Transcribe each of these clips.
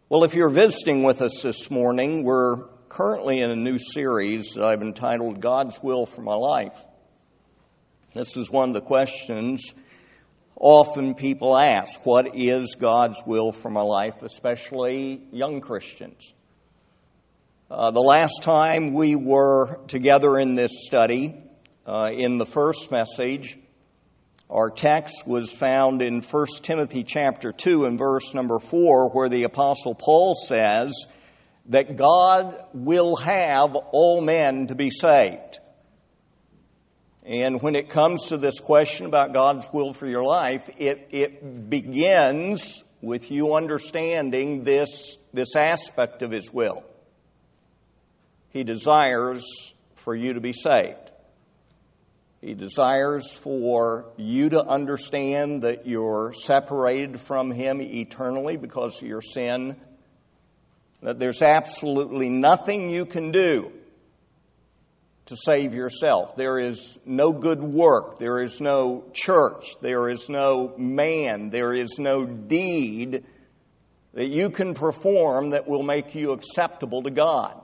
Well, if you're visiting with us this morning, we're currently in a new series that I've entitled God's Will for My Life. This is one of the questions often people ask. What is God's will for my life, especially young Christians? The last time we were together in this study, in the first message, our text was found in 1 Timothy chapter 2 and verse number 4, where the Apostle Paul says that God will have all men to be saved. And when it comes to this question about God's will for your life, it begins with you understanding this aspect of His will. He desires for you to be saved. He desires for you to understand that you're separated from Him eternally because of your sin, that there's absolutely nothing you can do to save yourself. There is no good work. There is no church. There is no man. There is no deed that you can perform that will make you acceptable to God.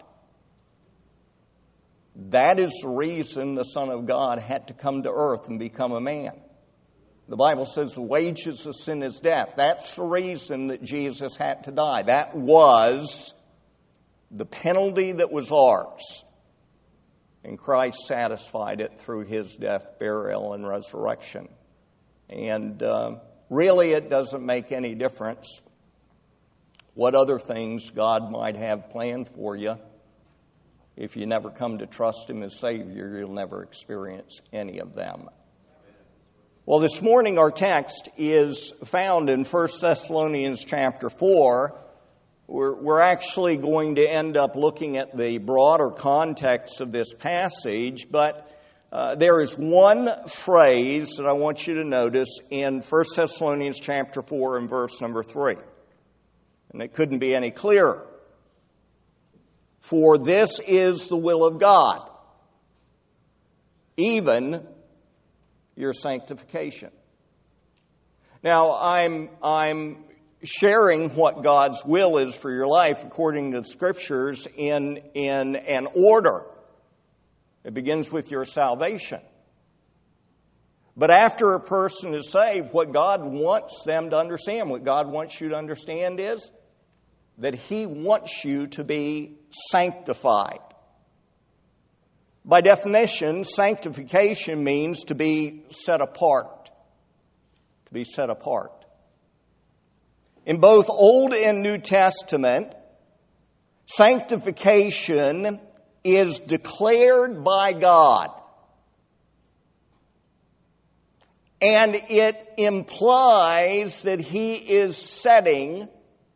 That is the reason the Son of God had to come to earth and become a man. The Bible says the wages of sin is death. That's the reason that Jesus had to die. That was the penalty that was ours. And Christ satisfied it through His death, burial, and resurrection. And really it doesn't make any difference what other things God might have planned for you. If you never come to trust Him as Savior, you'll never experience any of them. Well, this morning our text is found in 1 Thessalonians chapter 4. We're actually going to end up looking at the broader context of this passage, but there is one phrase that I want you to notice in 1 Thessalonians chapter 4 and verse number 3. And it couldn't be any clearer. For this is the will of God, even your sanctification. Now, I'm sharing what God's will is for your life according to the Scriptures in an order. It begins with your salvation. But after a person is saved, what God wants them to understand, what God wants you to understand is that He wants you to be sanctified. By definition, sanctification means to be set apart. To be set apart. In both Old and New Testament, sanctification is declared by God. And it implies that He is setting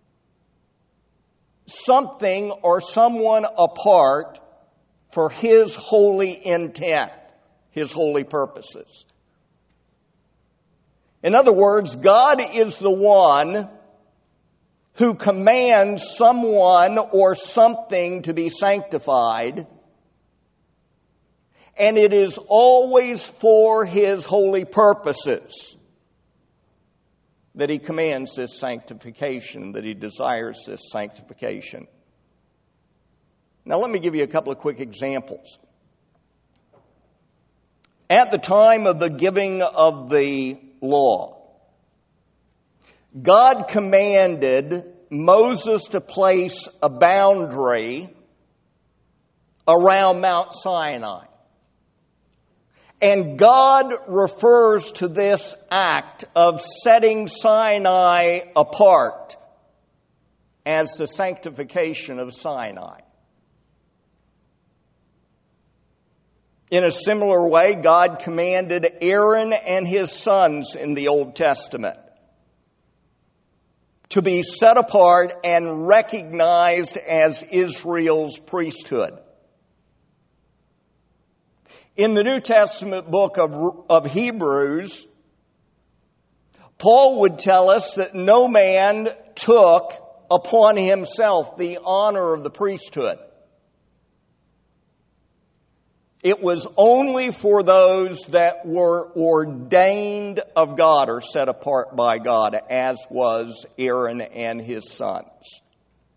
something or someone apart for His holy intent, His holy purposes. In other words, God is the one who commands someone or something to be sanctified, and it is always for His holy purposes that He commands this sanctification, that He desires this sanctification. Now let me give you a couple of quick examples. At the time of the giving of the law, God commanded Moses to place a boundary around Mount Sinai. And God refers to this act of setting Sinai apart as the sanctification of Sinai. In a similar way, God commanded Aaron and his sons in the Old Testament to be set apart and recognized as Israel's priesthood. In the New Testament book of Hebrews, Paul would tell us that no man took upon himself the honor of the priesthood. It was only for those that were ordained of God or set apart by God, as was Aaron and his sons.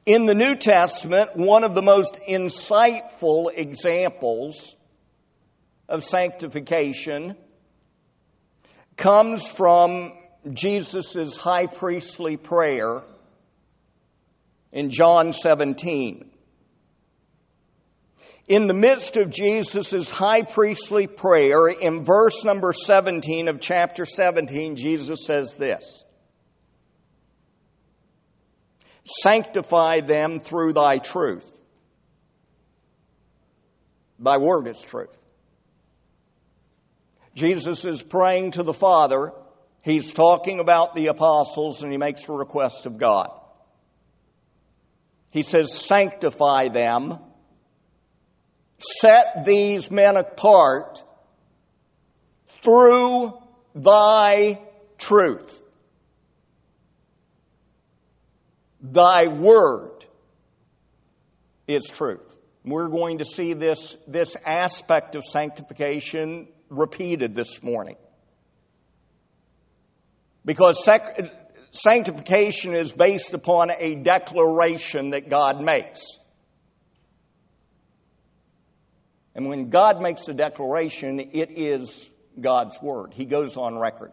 In the New Testament, one of the most insightful examples of sanctification comes from Jesus' high priestly prayer in John 17. In the midst of Jesus' high priestly prayer, in verse number 17 of chapter 17, Jesus says this: "Sanctify them through thy truth. Thy word is truth." Jesus is praying to the Father. He's talking about the apostles, and he makes a request of God. He says, "Sanctify them. Set these men apart through thy truth. Thy word is truth." We're going to see this aspect of sanctification repeated this morning. Because sanctification is based upon a declaration that God makes. And when God makes a declaration, it is God's word. He goes on record.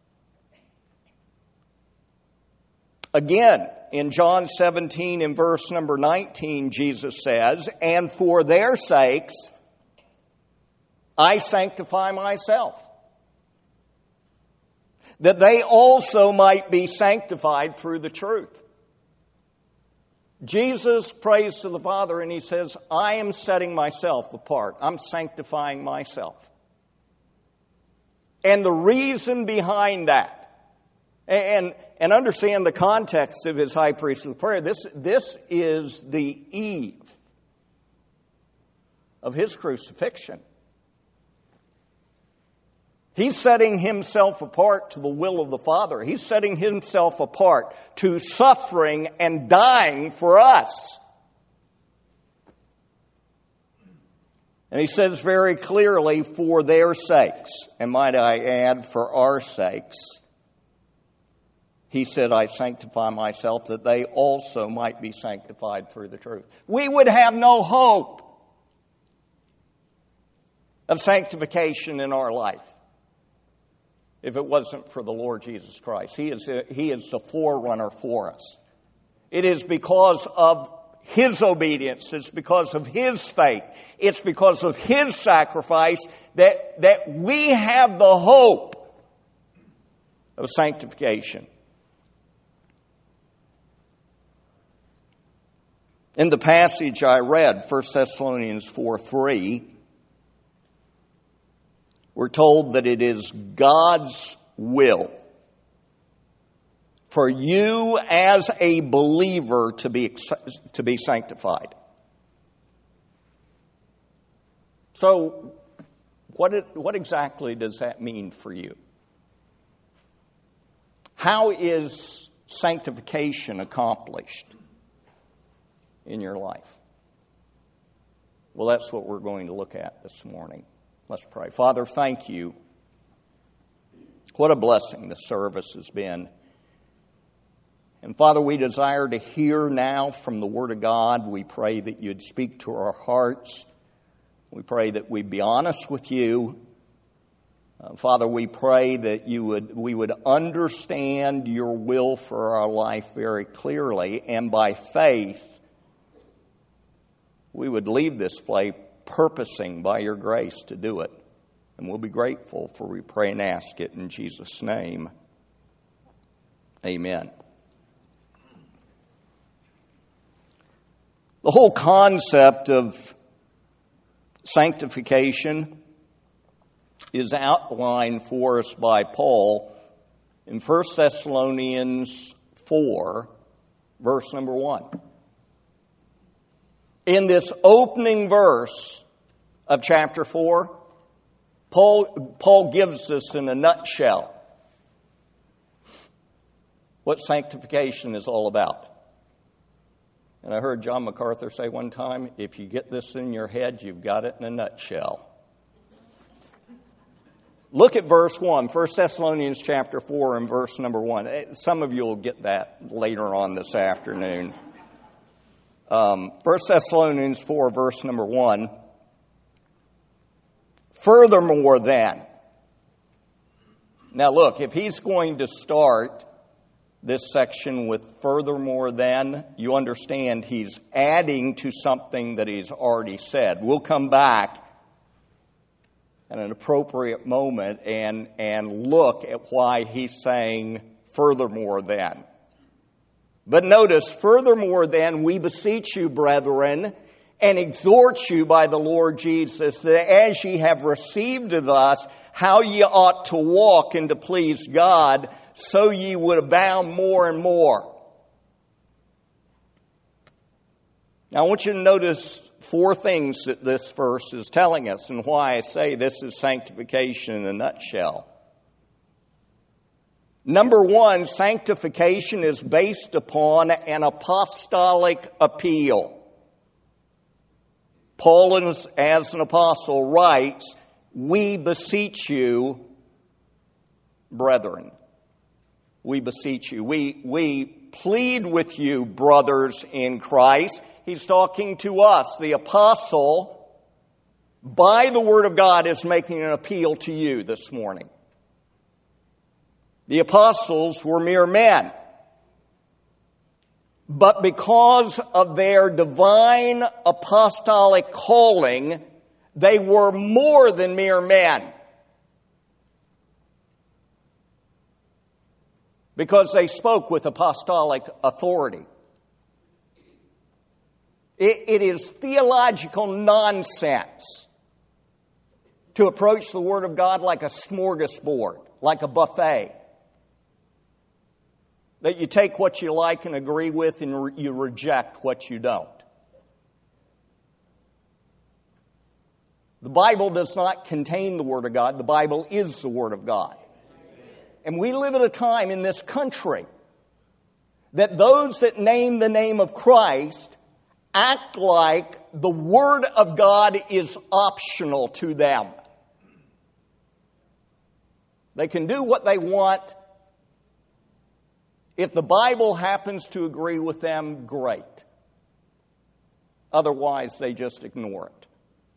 Again, in John 17, in verse number 19, Jesus says, "And for their sakes I sanctify myself, that they also might be sanctified through the truth." Jesus prays to the Father and he says, "I am setting myself apart. I'm sanctifying myself." And the reason behind that, and understand the context of his high priestly prayer, this is the eve of his crucifixion. He's setting himself apart to the will of the Father. He's setting himself apart to suffering and dying for us. And he says very clearly, "For their sakes," and might I add, for our sakes, he said, "I sanctify myself, that they also might be sanctified through the truth." We would have no hope of sanctification in our life if it wasn't for the Lord Jesus Christ. He is the forerunner for us. It is because of his obedience. It's because of his faith. It's because of his sacrifice that we have the hope of sanctification. In the passage I read, 1 Thessalonians 4:3, we're told that it is God's will for you as a believer to be sanctified. So, what exactly does that mean for you? How is sanctification accomplished in your life? Well, that's what we're going to look at this morning. Let's pray. Father, thank you. What a blessing the service has been. And Father, we desire to hear now from the Word of God. We pray that you'd speak to our hearts. We pray that we'd be honest with you. Father, we pray that we would understand your will for our life very clearly, and by faith, we would leave this place purposing by your grace to do it. And we'll be grateful, for we pray and ask it in Jesus' name. Amen. The whole concept of sanctification is outlined for us by Paul in 1 Thessalonians 4, verse number 1. In this opening verse of chapter 4, Paul gives us in a nutshell what sanctification is all about. And I heard John MacArthur say one time, if you get this in your head, you've got it in a nutshell. Look at verse 1, 1 Thessalonians chapter 4 and verse number 1. Some of you will get that later on this afternoon. 1 Thessalonians 4, verse number 1. Furthermore then. Now look, if he's going to start this section with furthermore then, you understand he's adding to something that he's already said. We'll come back at an appropriate moment and look at why he's saying furthermore then. But notice, furthermore then, we beseech you, brethren, and exhort you by the Lord Jesus, that as ye have received of us how ye ought to walk and to please God, so ye would abound more and more. Now I want you to notice 4 things that this verse is telling us, and why I say this is sanctification in a nutshell. Number 1, sanctification is based upon an apostolic appeal. Paul, as an apostle, writes, "We beseech you, brethren." We beseech you. We plead with you, brothers in Christ. He's talking to us. The apostle, by the Word of God, is making an appeal to you this morning. The apostles were mere men. But because of their divine apostolic calling, they were more than mere men. Because they spoke with apostolic authority. It is theological nonsense to approach the Word of God like a smorgasbord, like a buffet. That you take what you like and agree with and you reject what you don't. The Bible does not contain the Word of God. The Bible is the Word of God. And we live at a time in this country that those that name the name of Christ act like the Word of God is optional to them. They can do what they want. If the Bible happens to agree with them, great. Otherwise, they just ignore it.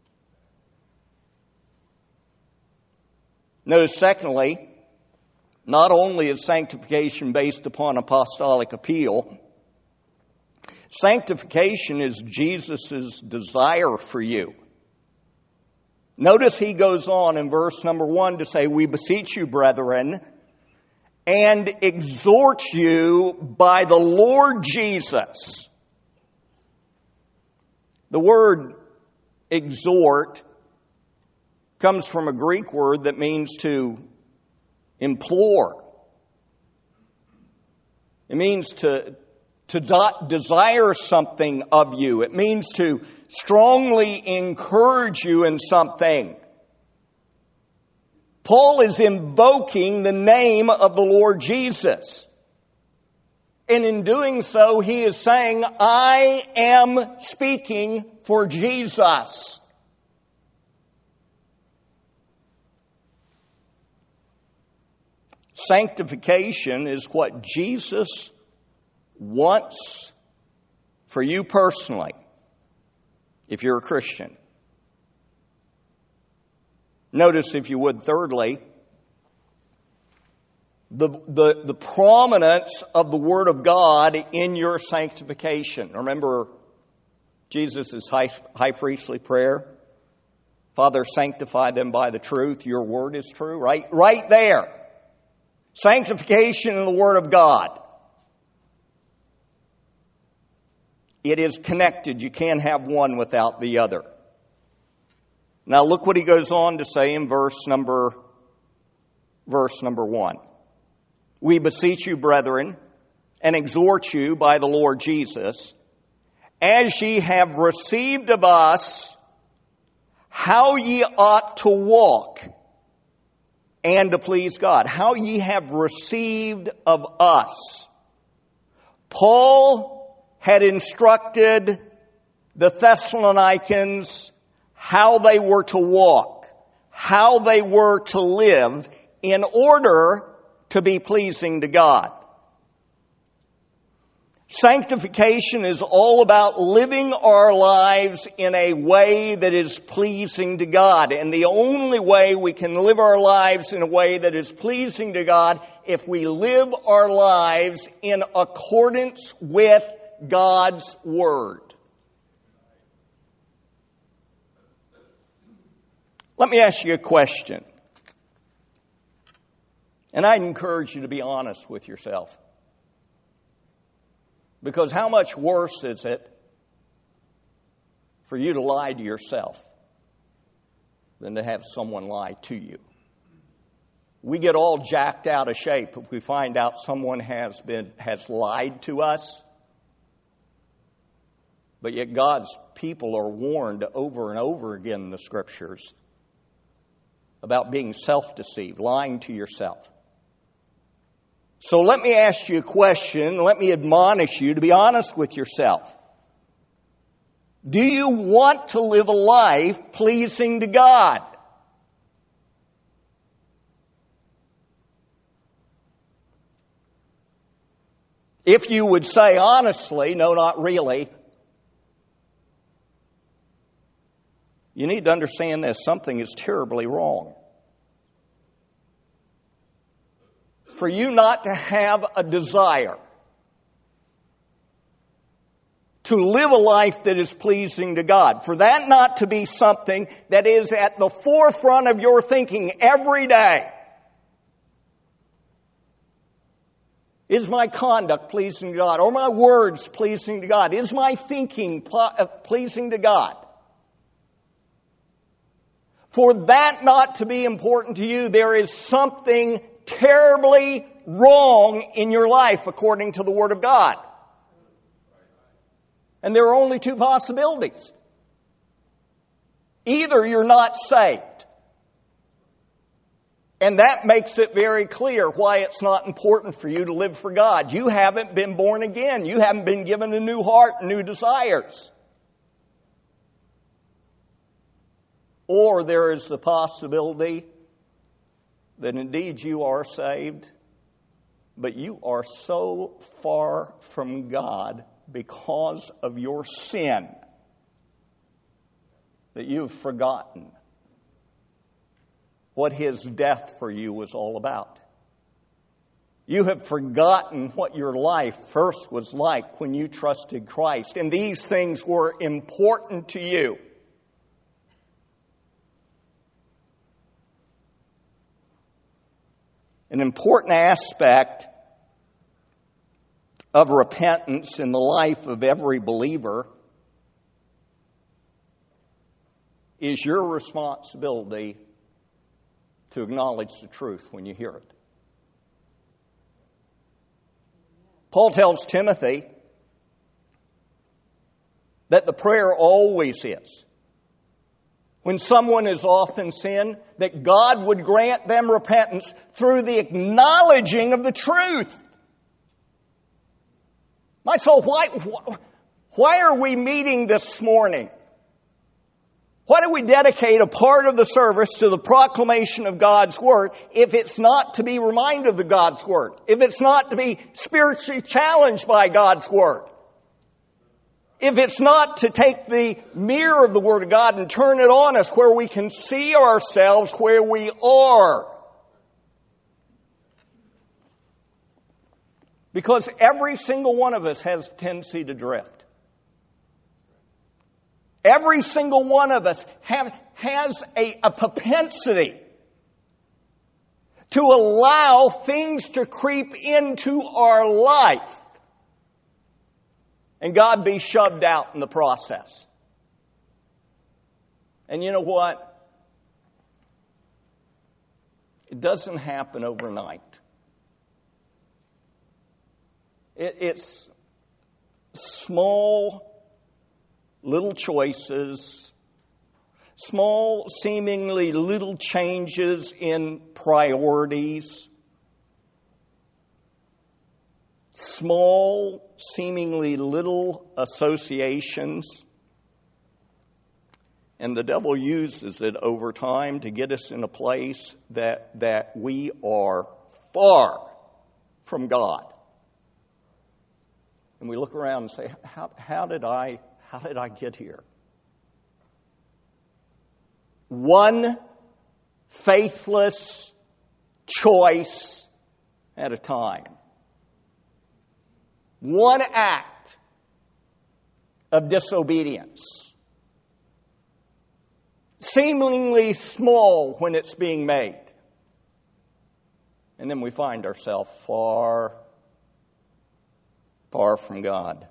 Notice, secondly, not only is sanctification based upon apostolic appeal, sanctification is Jesus' desire for you. Notice he goes on in verse number 1 to say, "We beseech you, brethren, and exhort you by the Lord Jesus." The word exhort comes from a Greek word that means to implore. It means to desire something of you. It means to strongly encourage you in something. Paul is invoking the name of the Lord Jesus. And in doing so, he is saying, I am speaking for Jesus. Sanctification is what Jesus wants for you personally, if you're a Christian. Notice, if you would, thirdly, the prominence of the Word of God in your sanctification. Remember Jesus' high priestly prayer? Father, sanctify them by the truth. Your word is true. Right there. Sanctification in the Word of God. It is connected. You can't have one without the other. Now look what he goes on to say in verse number 1. We beseech you, brethren, and exhort you by the Lord Jesus, as ye have received of us how ye ought to walk and to please God. How ye have received of us. Paul had instructed the Thessalonians how they were to walk, how they were to live in order to be pleasing to God. Sanctification is all about living our lives in a way that is pleasing to God. And the only way we can live our lives in a way that is pleasing to God if we live our lives in accordance with God's Word. Let me ask you a question. And I'd encourage you to be honest with yourself. Because how much worse is it for you to lie to yourself than to have someone lie to you? We get all jacked out of shape if we find out someone has lied to us. But yet God's people are warned over and over again in the Scriptures about being self-deceived, lying to yourself. So let me ask you a question. Let me admonish you to be honest with yourself. Do you want to live a life pleasing to God? If you would say honestly, no, not really, you need to understand this. Something is terribly wrong. For you not to have a desire to live a life that is pleasing to God, for that not to be something that is at the forefront of your thinking every day. Is my conduct pleasing to God? Are my words pleasing to God? Is my thinking pleasing to God? For that not to be important to you, there is something terribly wrong in your life according to the Word of God. And there are only two possibilities. Either you're not saved. And that makes it very clear why it's not important for you to live for God. You haven't been born again. You haven't been given a new heart and new desires. Or there is the possibility that indeed you are saved, but you are so far from God because of your sin that you've forgotten what His death for you was all about. You have forgotten what your life first was like when you trusted Christ, and these things were important to you. An important aspect of repentance in the life of every believer is your responsibility to acknowledge the truth when you hear it. Paul tells Timothy that the prayer always is, when someone is off in sin, that God would grant them repentance through the acknowledging of the truth. My soul, why are we meeting this morning? Why do we dedicate a part of the service to the proclamation of God's Word if it's not to be reminded of God's Word? If it's not to be spiritually challenged by God's Word? If it's not to take the mirror of the Word of God and turn it on us where we can see ourselves where we are. Because every single one of us has a tendency to drift. Every single one of us has a propensity to allow things to creep into our life and God be shoved out in the process. And you know what? It doesn't happen overnight. It's small, little choices, small, seemingly little changes in priorities, small, seemingly little associations. And the devil uses it over time to get us in a place that we are far from God. And we look around and say, how did I get here? One faithless choice at a time. One act of disobedience. Seemingly small when it's being made. And then we find ourselves far, far from God.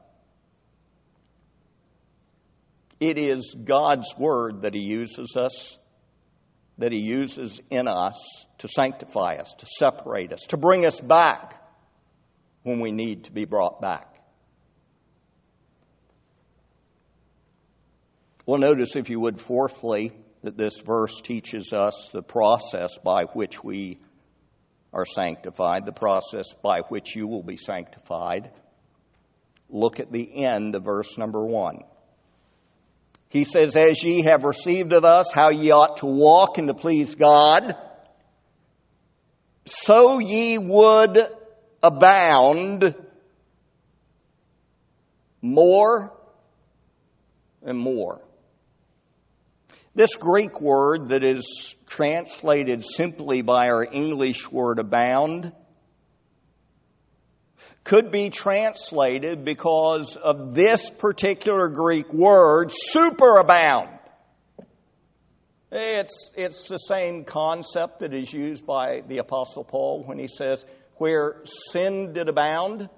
It is God's Word that He uses us, that He uses in us to sanctify us, to separate us, to bring us back when we need to be brought back. Well, notice, if you would, fourthly, that this verse teaches us the process by which we are sanctified, the process by which you will be sanctified. Look at the end of verse number 1. He says, as ye have received of us how ye ought to walk and to please God, so ye would abound more and more. This Greek word that is translated simply by our English word abound could be translated, because of this particular Greek word, superabound. It's the same concept that is used by the Apostle Paul when he says, where sin did abound,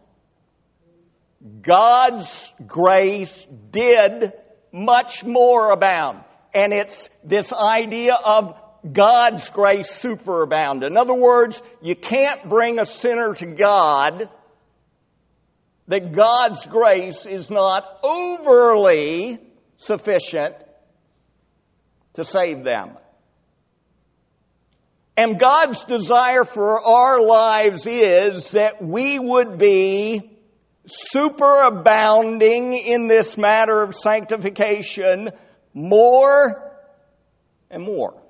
God's grace did much more abound. And it's this idea of God's grace superabound. In other words, you can't bring a sinner to God that God's grace is not overly sufficient to save them. And God's desire for our lives is that we would be superabounding in this matter of sanctification more and more.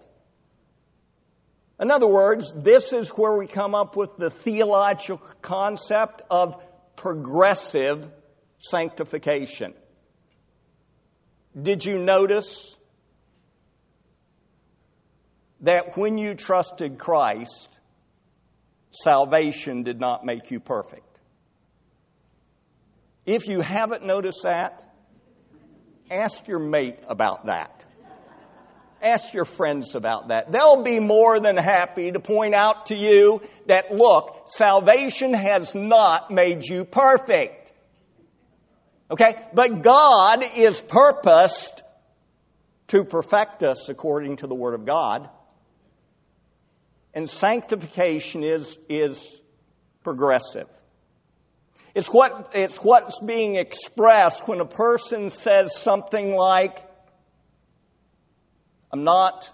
In other words, this is where we come up with the theological concept of progressive sanctification. Did you notice that when you trusted Christ, salvation did not make you perfect? If you haven't noticed that, ask your mate about that. Ask your friends about that. They'll be more than happy to point out to you that, look, salvation has not made you perfect. Okay? But God is purposed to perfect us according to the Word of God. And sanctification is progressive. It's what's being expressed when a person says something like, I'm not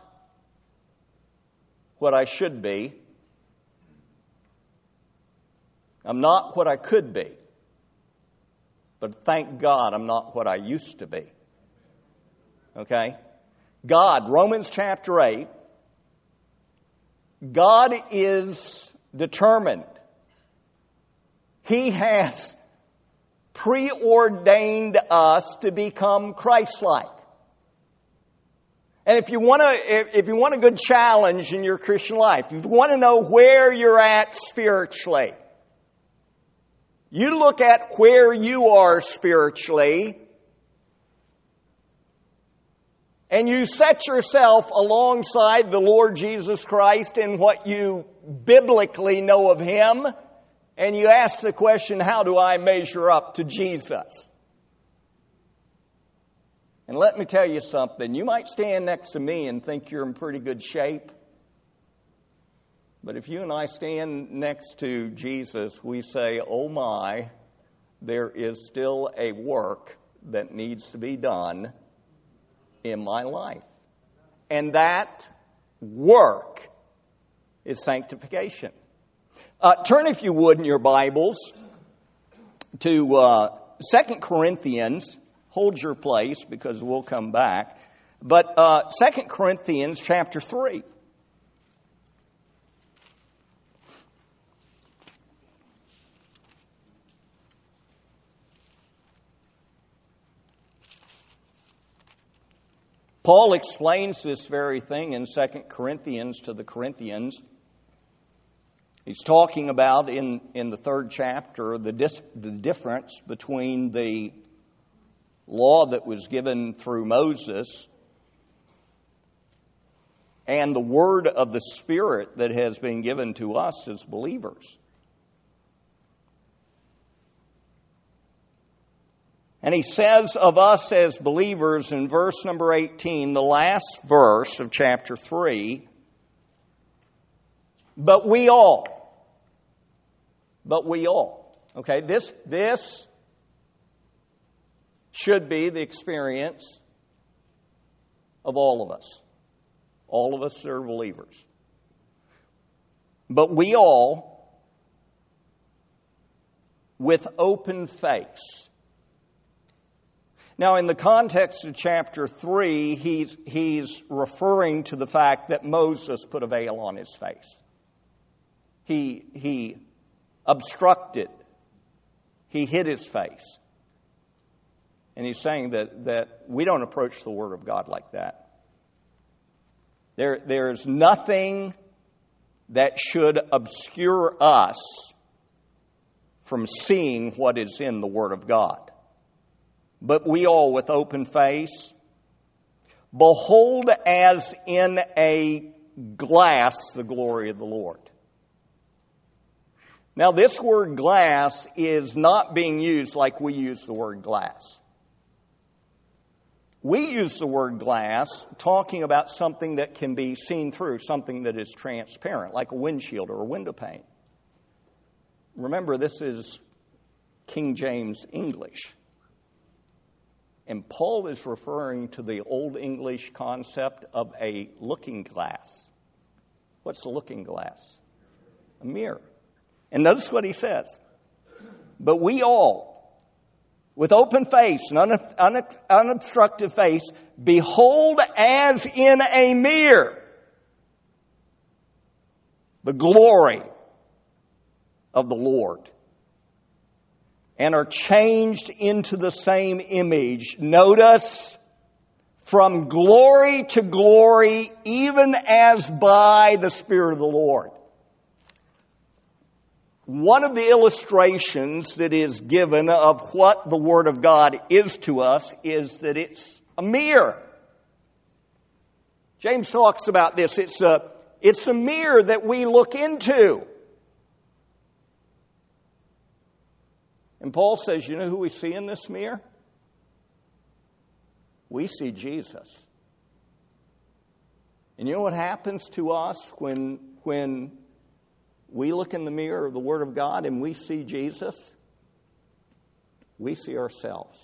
what I should be. I'm not what I could be. But thank God I'm not what I used to be. Okay? God, Romans chapter 8, God is determined. He has preordained us to become Christ-like. And if you want a good challenge in your Christian life, if you want to know where you're at spiritually, you look at where you are spiritually, and you set yourself alongside the Lord Jesus Christ in what you biblically know of Him, and you ask the question, how do I measure up to Jesus? And let me tell you something. You might stand next to me and think you're in pretty good shape. But if you and I stand next to Jesus, we say, oh my, there is still a work that needs to be done in my life. And that work is sanctification. Turn, if you would, in your Bibles to 2 Corinthians. Hold your place because we'll come back. But 2 Corinthians chapter 3. Paul explains this very thing in 2 Corinthians to the Corinthians. He's talking about in the 3rd chapter the difference between the law that was given through Moses and the word of the Spirit that has been given to us as believers. And he says of us as believers in verse number 18, the last verse of chapter 3, but we all. Okay, this should be the experience of all of us. All of us are believers. But we all, with open face. Now, in the context of chapter 3, he's referring to the fact that Moses put a veil on his face. He obstructed. He hid his face. And he's saying that we don't approach the Word of God like that. There's nothing that should obscure us from seeing what is in the Word of God. But we all, with open face, behold as in a glass the glory of the Lord. Now, this word glass is not being used like we use the word glass. We use the word glass talking about something that can be seen through, something that is transparent, like a windshield or a window pane. Remember, this is King James English. And Paul is referring to the Old English concept of a looking glass. What's a looking glass? A mirror. And notice what he says. But we all, with open face and unobstructed face, behold as in a mirror the glory of the Lord, and are changed into the same image. Notice, from glory to glory, even as by the Spirit of the Lord. One of the illustrations that is given of what the Word of God is to us is that it's a mirror. James talks about this. It's a mirror that we look into. And Paul says, you know who we see in this mirror? We see Jesus. And you know what happens to us when we look in the mirror of the Word of God and we see Jesus? We see ourselves.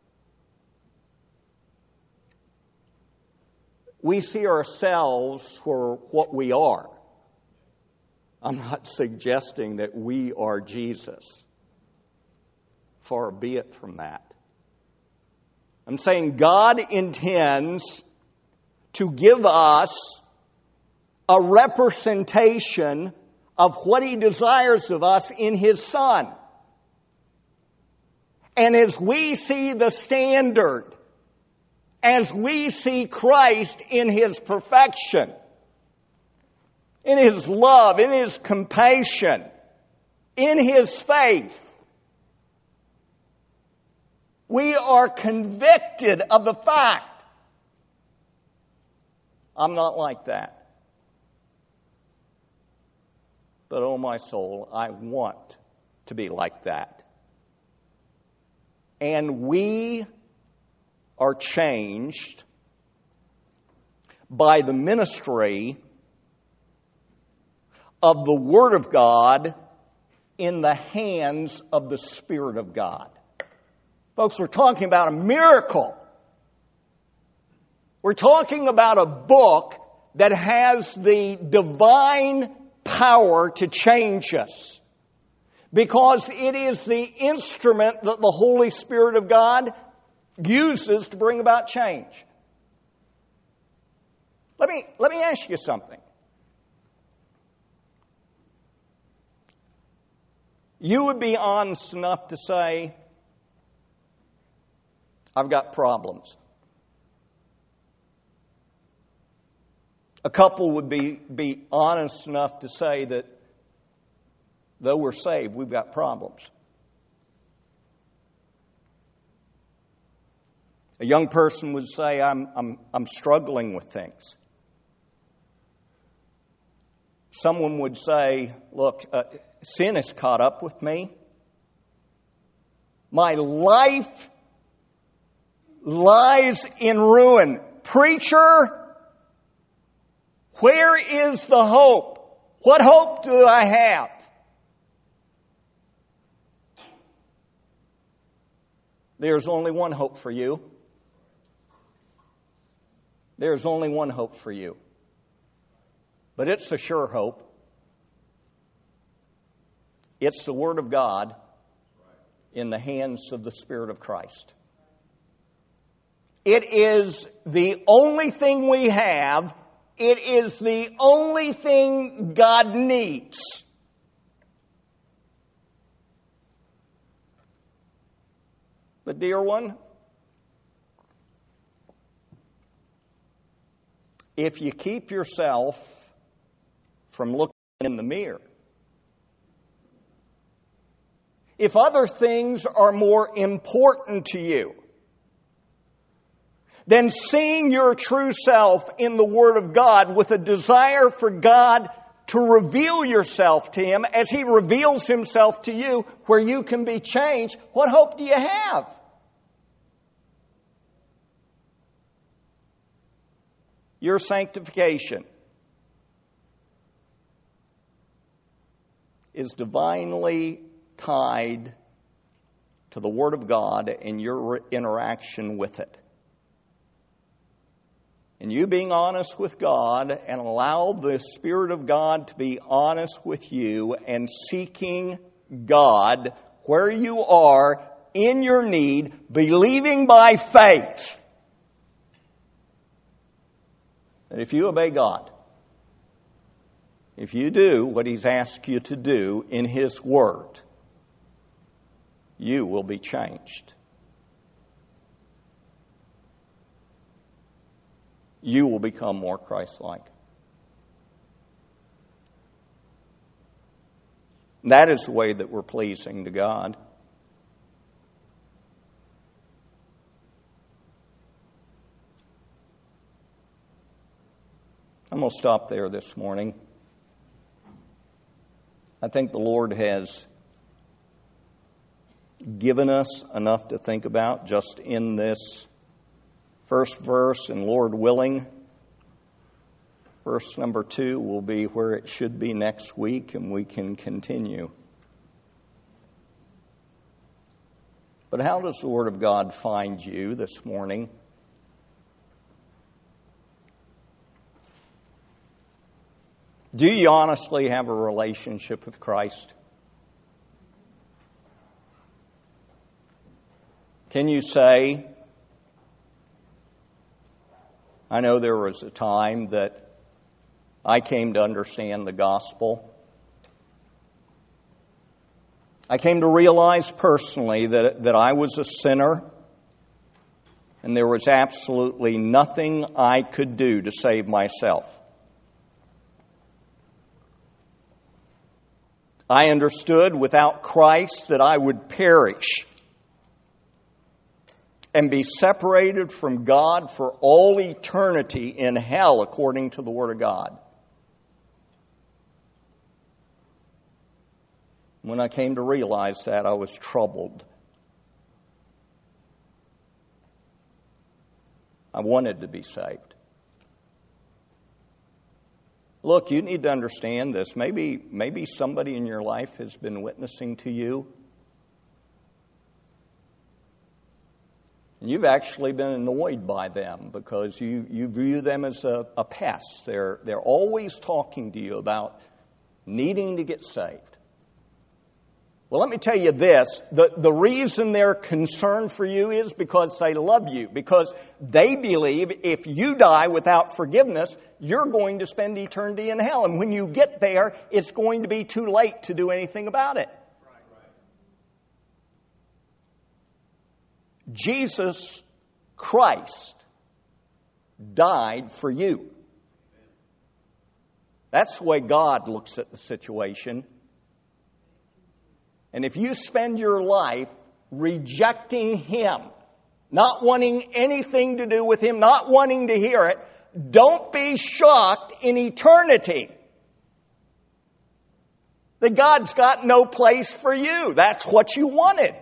We see ourselves for what we are. I'm not suggesting that we are Jesus. Far be it from that. I'm saying God intends to give us a representation of what He desires of us in His Son. And as we see the standard, as we see Christ in His perfection, in His love, in His compassion, in His faith, we are convicted of the fact, I'm not like that. But oh my soul, I want to be like that. And we are changed by the ministry of the Word of God in the hands of the Spirit of God. Folks, we're talking about a miracle. We're talking about a book that has the divine power to change us, because it is the instrument that the Holy Spirit of God uses to bring about change. Let me ask you something. You would be honest enough to say, I've got problems. A couple would be honest enough to say that though we're saved, we've got problems. A young person would say, I'm struggling with things. Someone would say, look, sin has caught up with me. My life lies in ruin. Preacher, where is the hope? What hope do I have? There's only one hope for you. There's only one hope for you. But it's a sure hope. It's the Word of God in the hands of the Spirit of Christ. It is the only thing we have. It is the only thing God needs. But dear one, if you keep yourself from looking in the mirror, if other things are more important to you than seeing your true self in the Word of God with a desire for God to reveal yourself to Him as He reveals Himself to you where you can be changed, what hope do you have? Your sanctification is divinely tied to the Word of God and your interaction with it. And you being honest with God and allow the Spirit of God to be honest with you and seeking God where you are in your need, believing by faith that if you obey God, if you do what He's asked you to do in His Word, you will be changed. You will become more Christ-like. That is the way that we're pleasing to God. I'm going to stop there this morning. I think the Lord has given us enough to think about just in this first verse, and Lord willing, verse number 2 will be where it should be next week, and we can continue. But how does the Word of God find you this morning? Do you honestly have a relationship with Christ? Can you say, I know there was a time that I came to understand the gospel. I came to realize personally that I was a sinner and there was absolutely nothing I could do to save myself. I understood without Christ that I would perish and be separated from God for all eternity in hell, according to the Word of God. When I came to realize that, I was troubled. I wanted to be saved. Look, you need to understand this. Maybe somebody in your life has been witnessing to you. And you've actually been annoyed by them because you view them as a pest. They're always talking to you about needing to get saved. Well, let me tell you this. The reason they're concerned for you is because they love you. Because they believe if you die without forgiveness, you're going to spend eternity in hell. And when you get there, it's going to be too late to do anything about it. Jesus Christ died for you. That's the way God looks at the situation. And if you spend your life rejecting Him, not wanting anything to do with Him, not wanting to hear it, don't be shocked in eternity that God's got no place for you. That's what you wanted.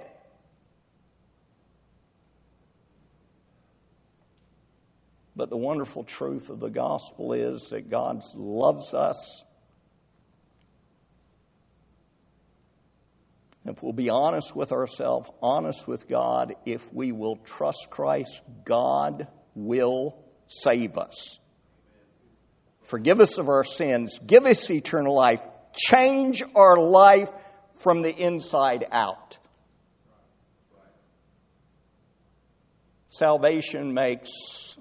But the wonderful truth of the gospel is that God loves us. If we'll be honest with ourselves, honest with God, if we will trust Christ, God will save us. Forgive us of our sins. Give us eternal life. Change our life from the inside out. Salvation makes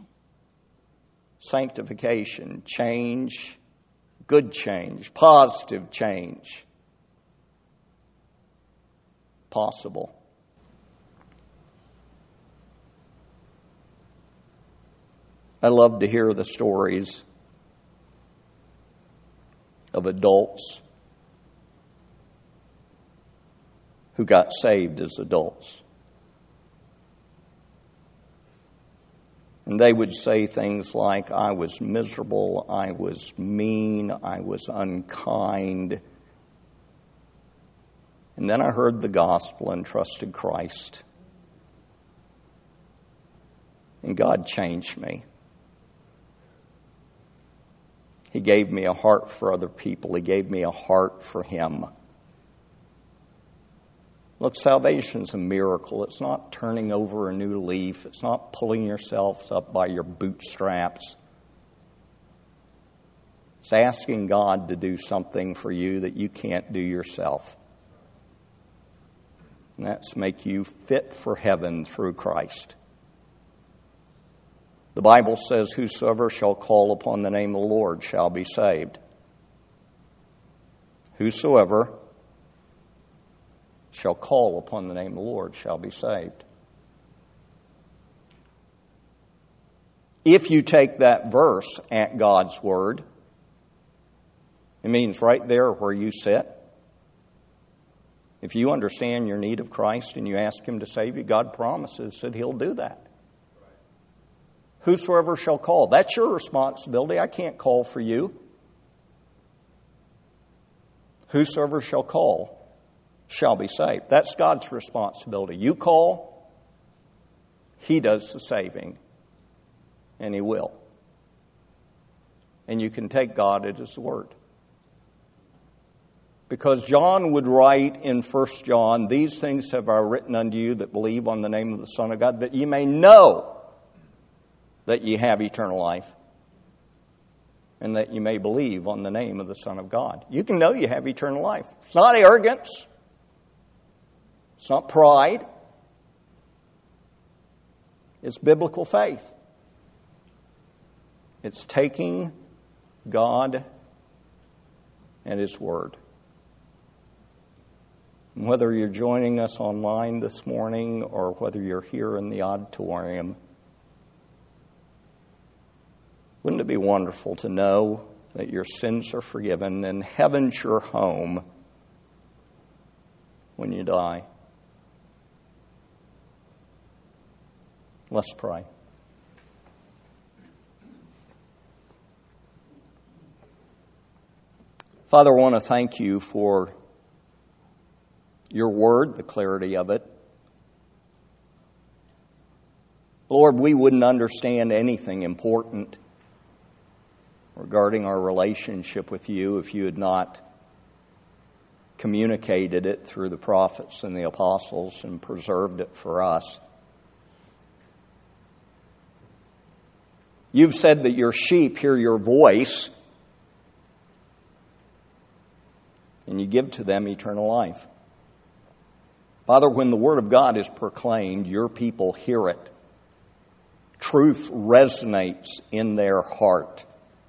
sanctification, change, good change, positive change possible. I love to hear the stories of adults who got saved as adults. And they would say things like, I was miserable, I was mean, I was unkind. And then I heard the gospel and trusted Christ. And God changed me. He gave me a heart for other people. He gave me a heart for Him. Look, salvation's a miracle. It's not turning over a new leaf. It's not pulling yourselves up by your bootstraps. It's asking God to do something for you that you can't do yourself. And that's make you fit for heaven through Christ. The Bible says, whosoever shall call upon the name of the Lord shall be saved. Whosoever shall call upon the name of the Lord shall be saved. If you take that verse at God's word, it means right there where you sit. If you understand your need of Christ and you ask Him to save you, God promises that He'll do that. Whosoever shall call. That's your responsibility. I can't call for you. Whosoever shall call shall be saved. That's God's responsibility. You call, He does the saving, and He will. And you can take God at His word. Because John would write in 1 John, these things have I written unto you that believe on the name of the Son of God, that ye may know that ye have eternal life, and that you may believe on the name of the Son of God. You can know you have eternal life. It's not arrogance. It's not pride. It's biblical faith. It's taking God and His Word. And whether you're joining us online this morning or whether you're here in the auditorium, wouldn't it be wonderful to know that your sins are forgiven and heaven's your home when you die? Let's pray. Father, I want to thank You for Your word, the clarity of it. Lord, we wouldn't understand anything important regarding our relationship with You if You had not communicated it through the prophets and the apostles and preserved it for us. You've said that Your sheep hear Your voice and You give to them eternal life. Father, when the Word of God is proclaimed, Your people hear it. Truth resonates in their heart.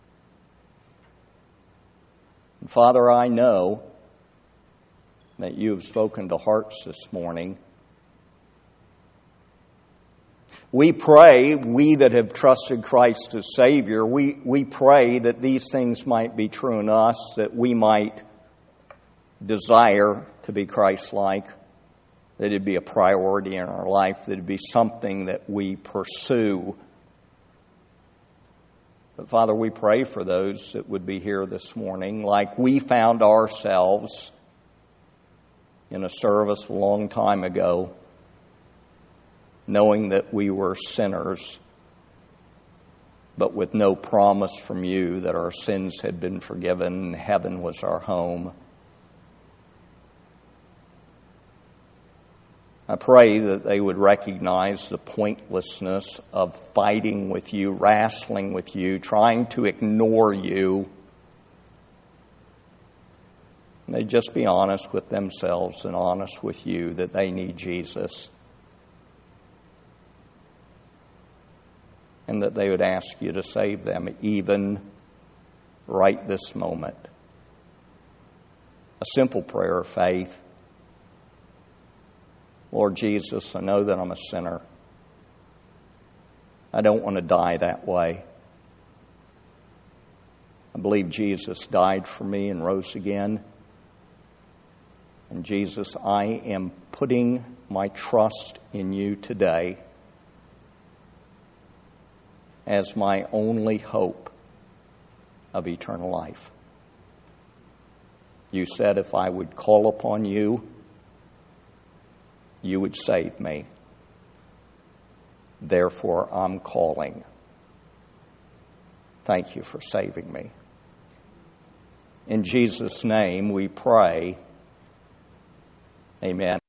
And Father, I know that You have spoken to hearts this morning. We pray, we that have trusted Christ as Savior, we pray that these things might be true in us, that we might desire to be Christ-like, that it'd be a priority in our life, that it'd be something that we pursue. But Father, we pray for those that would be here this morning, like we found ourselves in a service a long time ago, knowing that we were sinners, but with no promise from you that our sins had been forgiven and heaven was our home. I pray that they would recognize the pointlessness of fighting with you, wrestling with you, trying to ignore you. And they'd just be honest with themselves and honest with you that they need Jesus. And that they would ask you to save them even right this moment. A simple prayer of faith. Lord Jesus, I know that I'm a sinner. I don't want to die that way. I believe Jesus died for me and rose again. And Jesus, I am putting my trust in you today as my only hope of eternal life. You said if I would call upon you, you would save me. Therefore, I'm calling. Thank you for saving me. In Jesus' name we pray. Amen.